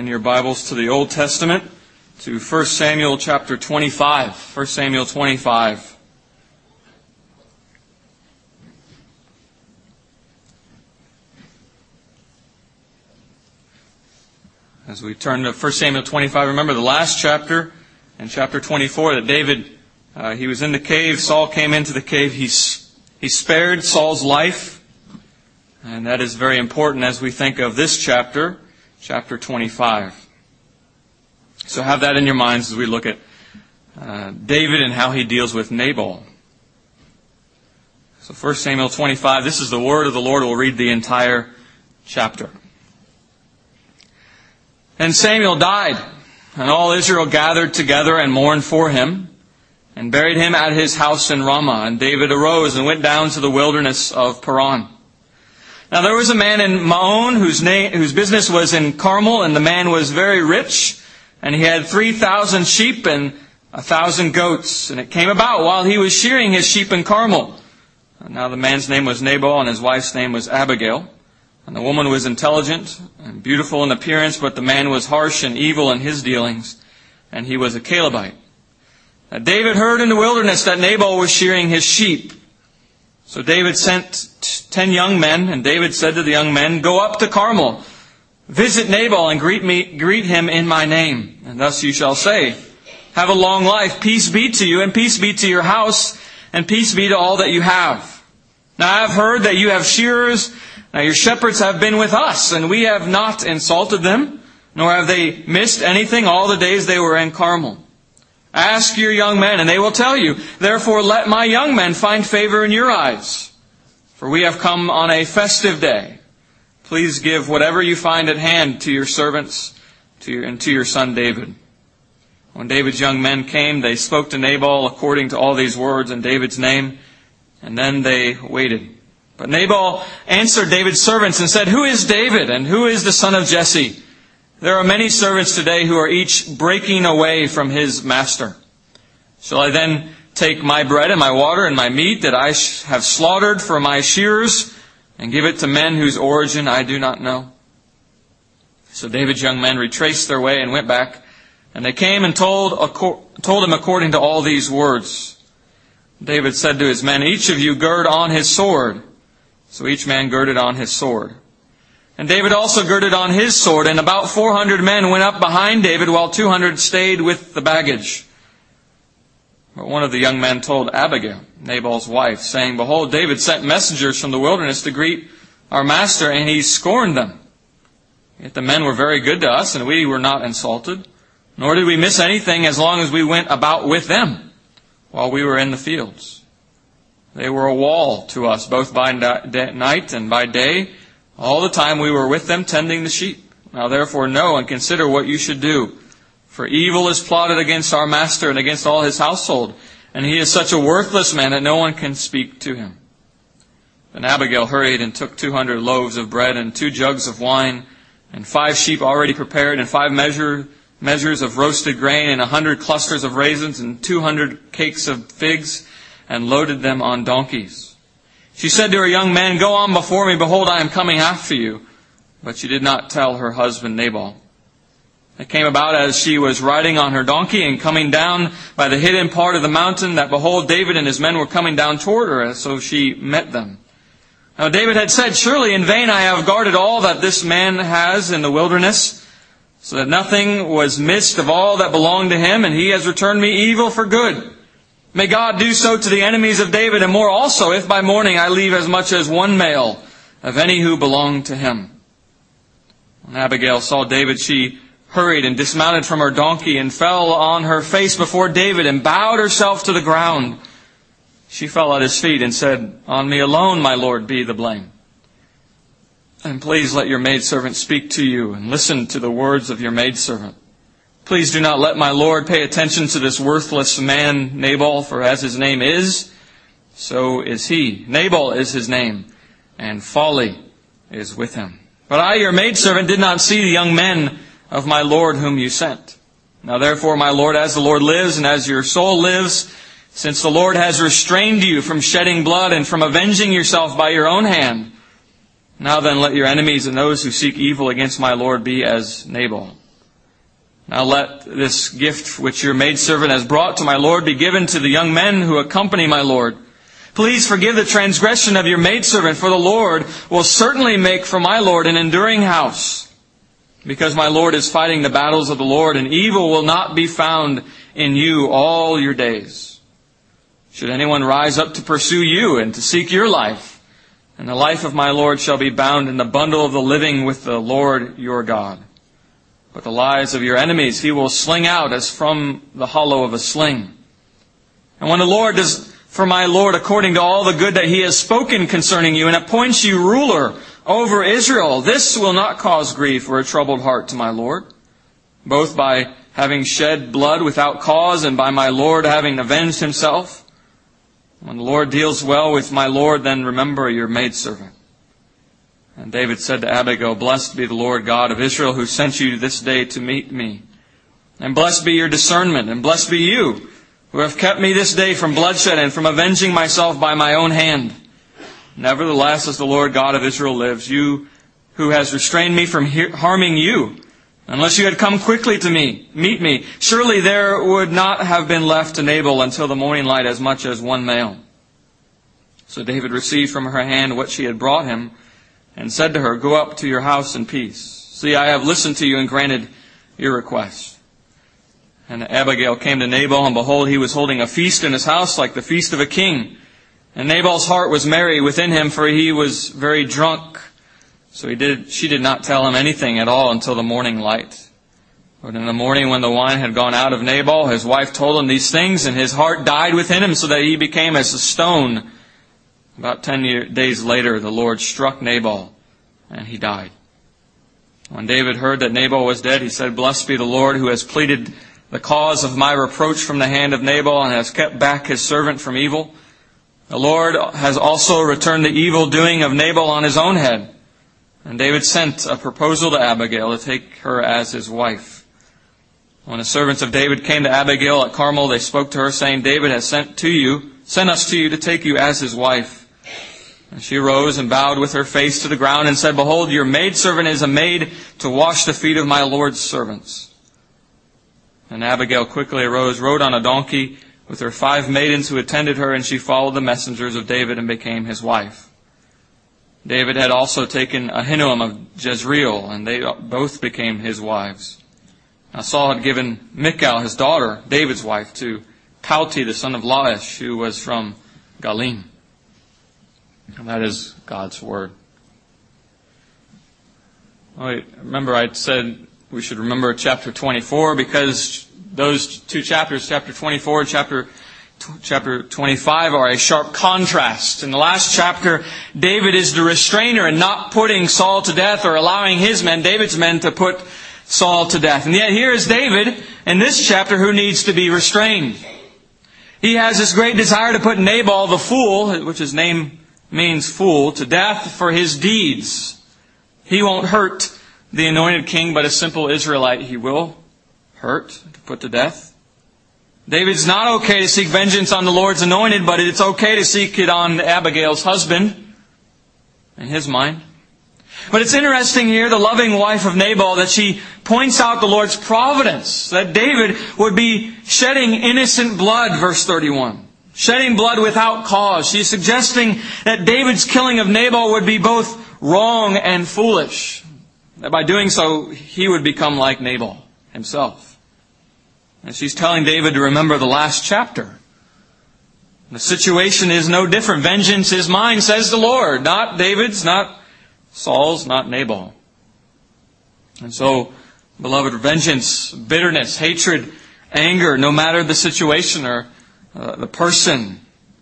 your Bibles to the Old Testament, to 1 Samuel chapter 25. 1 Samuel 25. As we turn to 1 Samuel 25, remember the last chapter, in chapter 24, that David, he was in the cave. Saul came into the cave. He spared Saul's life. And that is very important as we think of this chapter, chapter 25. So have that in your minds as we look at David and how he deals with Nabal. So 1 Samuel 25, this is the word of the Lord. We'll read the entire chapter. And Samuel died, and all Israel gathered together and mourned for him, and buried him at his house in Ramah. And David arose and went down to the wilderness of Paran. Now there was a man in Maon whose business was in Carmel, and the man was very rich, and he had 3,000 sheep and 1,000 goats. And it came about while he was shearing his sheep in Carmel. Now the man's name was Nabal, and his wife's name was Abigail. And the woman was intelligent and beautiful in appearance, but the man was harsh and evil in his dealings, and he was a Calebite. Now David heard in the wilderness that Nabal was shearing his sheep. So David sent 10 young men, and David said to the young men, "Go up to Carmel, visit Nabal, and greet him in my name. And thus you shall say, have a long life, peace be to you, and peace be to your house, and peace be to all that you have. Now I have heard that you have shearers. Now your shepherds have been with us, and we have not insulted them, nor have they missed anything all the days they were in Carmel. Ask your young men, and they will tell you. Therefore let my young men find favor in your eyes. For we have come on a festive day. Please give whatever you find at hand to your servants and to your son David." When David's young men came, they spoke to Nabal according to all these words in David's name, and then they waited. But Nabal answered David's servants and said, "Who is David, and who is the son of Jesse? There are many servants today who are each breaking away from his master. Shall I then take my bread and my water and my meat that I have slaughtered for my shearers and give it to men whose origin I do not know?" So David's young men retraced their way and went back, and they came and told him according to all these words. David said to his men, "Each of you gird on his sword." So each man girded on his sword. And David also girded on his sword, and about 400 men went up behind David, while 200 stayed with the baggage. But one of the young men told Abigail, Nabal's wife, saying, "Behold, David sent messengers from the wilderness to greet our master, and he scorned them. Yet the men were very good to us, and we were not insulted, nor did we miss anything as long as we went about with them while we were in the fields. They were a wall to us, both by night and by day, all the time we were with them tending the sheep. Now therefore know and consider what you should do. For evil is plotted against our master and against all his household, and he is such a worthless man that no one can speak to him." Then Abigail hurried and took 200 loaves of bread and 2 jugs of wine, and 5 sheep already prepared, and 5 measures of roasted grain, and 100 clusters of raisins, and 200 cakes of figs, and loaded them on donkeys. She said to her young men, "Go on before me, behold, I am coming after you." But she did not tell her husband Nabal. It came about as she was riding on her donkey and coming down by the hidden part of the mountain, that behold, David and his men were coming down toward her, and so she met them. Now David had said, "Surely in vain I have guarded all that this man has in the wilderness, so that nothing was missed of all that belonged to him, and he has returned me evil for good. May God do so to the enemies of David, and more also, if by morning I leave as much as 1 male of any who belong to him." When Abigail saw David, she hurried and dismounted from her donkey and fell on her face before David and bowed herself to the ground. She fell at his feet and said, "On me alone, my Lord, be the blame. And please let your maidservant speak to you, and listen to the words of your maidservant. Please do not let my Lord pay attention to this worthless man Nabal, for as his name is, so is he. Nabal is his name, and folly is with him. But I, your maidservant, did not see the young men of my Lord whom you sent. Now therefore, my Lord, as the Lord lives, and as your soul lives, since the Lord has restrained you from shedding blood and from avenging yourself by your own hand, now then let your enemies and those who seek evil against my Lord be as Nabal. Now let this gift which your maidservant has brought to my lord be given to the young men who accompany my lord. Please forgive the transgression of your maidservant, for the Lord will certainly make for my lord an enduring house, because my lord is fighting the battles of the Lord, and evil will not be found in you all your days. Should anyone rise up to pursue you and to seek your life, and the life of my lord shall be bound in the bundle of the living with the Lord your God. But the lives of your enemies he will sling out as from the hollow of a sling. And when the Lord does for my Lord according to all the good that he has spoken concerning you, and appoints you ruler over Israel, this will not cause grief or a troubled heart to my Lord, both by having shed blood without cause, and by my Lord having avenged himself. When the Lord deals well with my Lord, then remember your maidservant. And David said to Abigail, Blessed be the Lord God of Israel, who sent you this day to meet me. And blessed be your discernment, and blessed be you, who have kept me this day from bloodshed and from avenging myself by my own hand. Nevertheless, as the Lord God of Israel lives, you who has restrained me from harming you, unless you had come quickly to meet me, surely there would not have been left to Nabal until the morning light as much as one male. So David received from her hand what she had brought him, and said to her, Go up to your house in peace. See, I have listened to you and granted your request. And Abigail came to Nabal, and behold, he was holding a feast in his house like the feast of a king. And Nabal's heart was merry within him, for he was very drunk. So she did not tell him anything at all until the morning light. But in the morning when the wine had gone out of Nabal, his wife told him these things, and his heart died within him, so that he became as a stone. About 10 days later, the Lord struck Nabal, and he died. When David heard that Nabal was dead, he said, Blessed be the Lord, who has pleaded the cause of my reproach from the hand of Nabal, and has kept back his servant from evil. The Lord has also returned the evil doing of Nabal on his own head. And David sent a proposal to Abigail to take her as his wife. When the servants of David came to Abigail at Carmel, they spoke to her, saying, David has sent us to you to take you as his wife. And she arose and bowed with her face to the ground and said, Behold, your maidservant is a maid to wash the feet of my Lord's servants. And Abigail quickly arose, rode on a donkey with her 5 maidens who attended her, and she followed the messengers of David and became his wife. David had also taken Ahinoam of Jezreel, and they both became his wives. Now Saul had given Michal, his daughter, David's wife, to Palti, the son of Laish, who was from Galim. And that is God's Word. Remember I said we should remember chapter 24, because those two chapters, chapter 24 and chapter 25, are a sharp contrast. In the last chapter, David is the restrainer in not putting Saul to death, or allowing his men, David's men, to put Saul to death. And yet here is David in this chapter who needs to be restrained. He has this great desire to put Nabal the fool, which his name means fool, to death for his deeds. He won't hurt the anointed king, but a simple Israelite he will hurt, to put to death. David's not okay to seek vengeance on the Lord's anointed, but it's okay to seek it on Abigail's husband, in his mind. But it's interesting here, the loving wife of Nabal, that she points out the Lord's providence, that David would be shedding innocent blood, verse 31. Shedding blood without cause. She's suggesting that David's killing of Nabal would be both wrong and foolish. That by doing so, he would become like Nabal himself. And she's telling David to remember the last chapter. The situation is no different. Vengeance is mine, says the Lord. Not David's, not Saul's, not Nabal. And so, beloved, vengeance, bitterness, hatred, anger, no matter the situation or the person,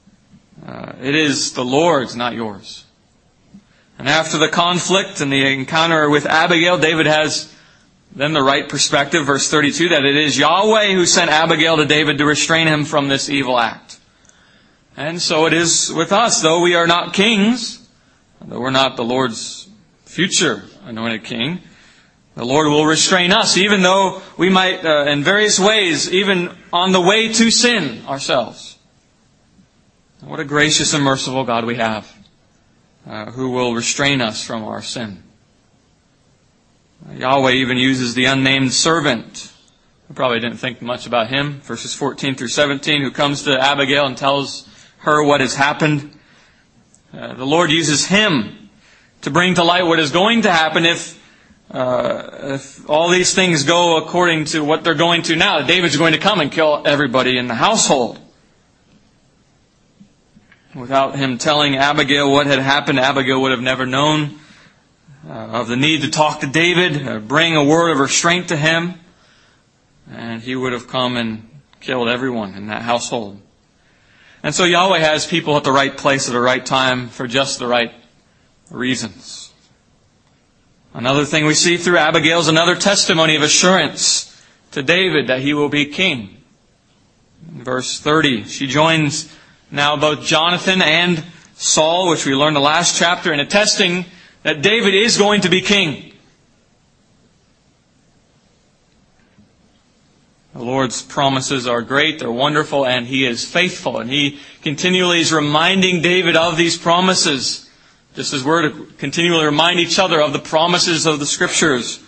it is the Lord's, not yours. And after the conflict and the encounter with Abigail, David has then the right perspective, verse 32, that it is Yahweh who sent Abigail to David to restrain him from this evil act. And so it is with us. Though we are not kings, though we're not the Lord's future anointed king, the Lord will restrain us, even though we might, in various ways, even on the way to sin ourselves. What a gracious and merciful God we have, who will restrain us from our sin. Yahweh even uses the unnamed servant I probably didn't think much about him. Verses 14 through 17, who comes to Abigail and tells her what has happened. The Lord uses him to bring to light what is going to happen if all these things go according to what they're going to now. David's going to come and kill everybody in the household. Without him telling Abigail what had happened, Abigail would have never known of the need to talk to David, bring a word of restraint to him, and he would have come and killed everyone in that household. And so Yahweh has people at the right place at the right time for just the right reasons. Another thing we see through Abigail is another testimony of assurance to David that he will be king. In verse 30, she joins now both Jonathan and Saul, which we learned the last chapter, in attesting that David is going to be king. The Lord's promises are great, they're wonderful, and He is faithful. And He continually is reminding David of these promises, just as we're to continually remind each other of the promises of the Scriptures.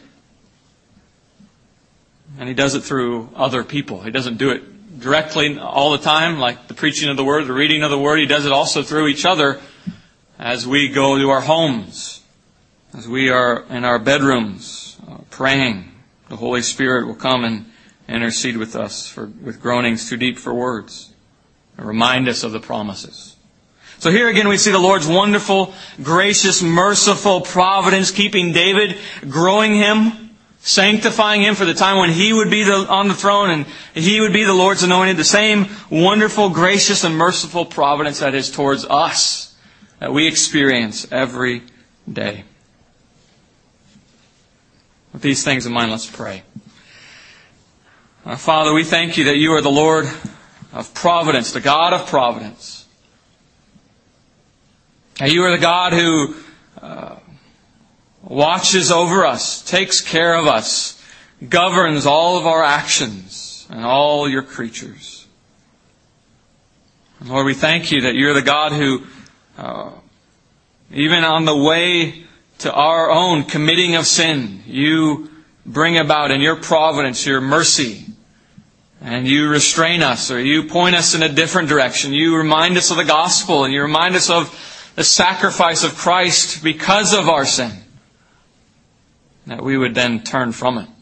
And He does it through other people. He doesn't do it directly all the time, like the preaching of the Word, the reading of the Word. He does it also through each other as we go to our homes, as we are in our bedrooms praying. The Holy Spirit will come and intercede with us with groanings too deep for words, and remind us of the promises. So here again we see the Lord's wonderful, gracious, merciful providence, keeping David, growing him, sanctifying him for the time when he would be on the throne and he would be the Lord's anointed. The same wonderful, gracious, and merciful providence that is towards us, that we experience every day. With these things in mind, let's pray. Father, we thank You that You are the Lord of providence, the God of providence. That You are the God who watches over us, takes care of us, governs all of our actions and all Your creatures. And Lord, we thank You that You're the God who, even on the way to our own committing of sin, You bring about in Your providence, Your mercy, and You restrain us, or You point us in a different direction. You remind us of the gospel, and You remind us of the sacrifice of Christ because of our sin, that we would then turn from it.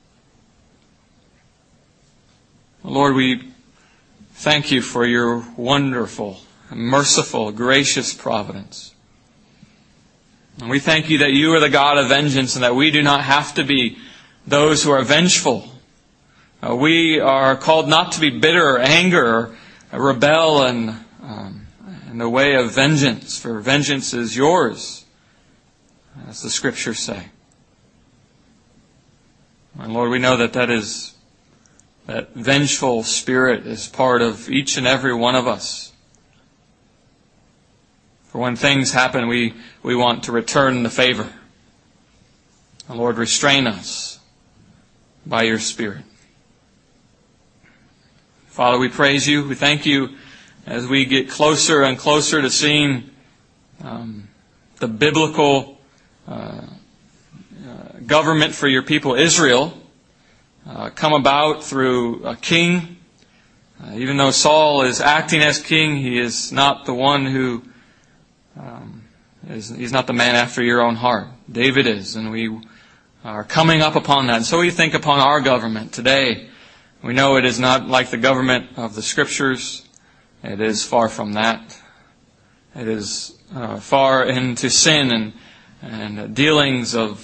Lord, we thank You for Your wonderful, merciful, gracious providence. And we thank You that You are the God of vengeance, and that we do not have to be those who are vengeful. We are called not to be bitter or anger or rebel in the way of vengeance, for vengeance is Yours, as the Scriptures say. And Lord, we know that vengeful spirit is part of each and every one of us. For when things happen, we want to return the favor. And Lord, restrain us by Your Spirit. Father, we praise You. We thank You as we get closer and closer to seeing the biblical government for Your people Israel come about through a king. Even though Saul is acting as king, he is not the one who he's not the man after Your own heart. David is, and we are coming up upon that. And so we think upon our government today. We know it is not like the government of the Scriptures. It is far from that. It is far into sin and dealings of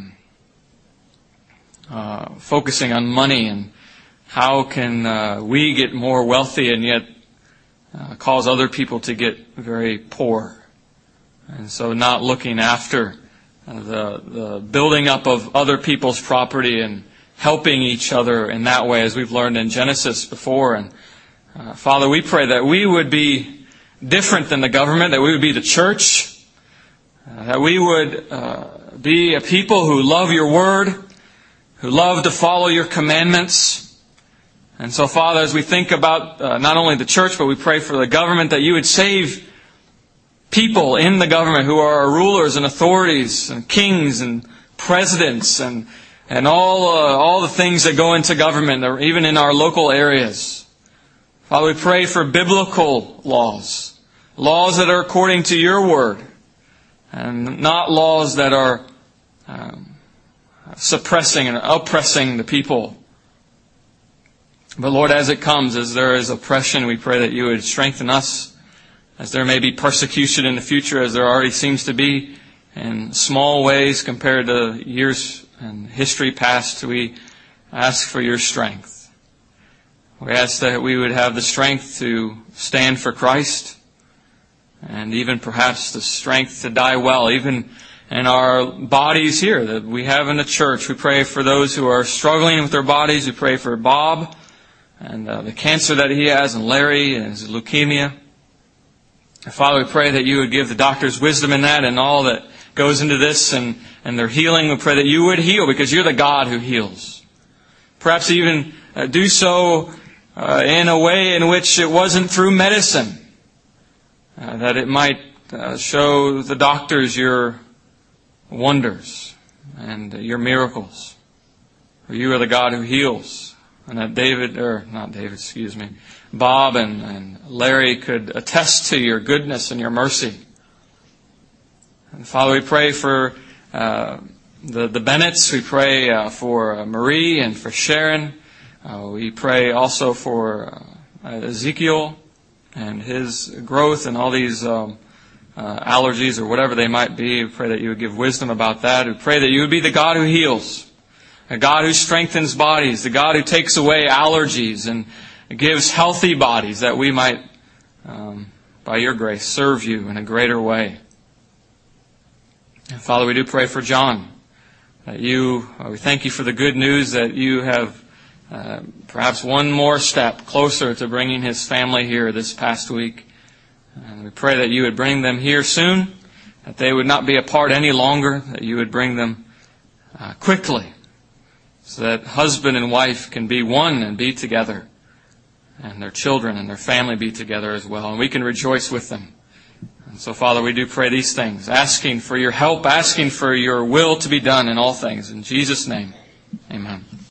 focusing on money and how can we get more wealthy and yet cause other people to get very poor. And so not looking after the building up of other people's property and helping each other in that way, as we've learned in Genesis before. And Father, we pray that we would be different than the government, that we would be the church, that we would be a people who love Your Word, who love to follow Your commandments. And so, Father, as we think about not only the church, but we pray for the government, that You would save people in the government who are rulers and authorities and kings and presidents and and all the things that go into government, or even in our local areas. Father, we pray for biblical laws, laws that are according to your word, and not laws that are suppressing and oppressing the people. But Lord, as it comes, as there is oppression, we pray that you would strengthen us, as there may be persecution in the future, as there already seems to be, in small ways compared to years and history past. We ask for your strength. We ask that we would have the strength to stand for Christ, and even perhaps the strength to die well, even in our bodies here that we have in the church. We pray for those who are struggling with their bodies. We pray for Bob and the cancer that he has, and Larry and his leukemia. Father, we pray that you would give the doctors wisdom in that and all that goes into this and their healing. We pray that you would heal, because you're the God who heals. Perhaps even do so in a way in which it wasn't through medicine, that it might show the doctors your wonders and your miracles. For you are the God who heals. And that Bob and Larry could attest to your goodness and your mercy. And Father, we pray for the Bennetts. We pray for Marie and for Sharon. We pray also for Ezekiel and his growth and all these allergies or whatever they might be. We pray that you would give wisdom about that. We pray that you would be the God who heals, a God who strengthens bodies, the God who takes away allergies and gives healthy bodies, that we might, by your grace, serve you in a greater way. And Father, we do pray for John, that we thank you for the good news that you have perhaps one more step closer to bringing his family here this past week. And we pray that you would bring them here soon, that they would not be apart any longer, that you would bring them quickly, so that husband and wife can be one and be together, and their children and their family be together as well, and we can rejoice with them. And so, Father, we do pray these things, asking for your help, asking for your will to be done in all things. In Jesus' name, amen.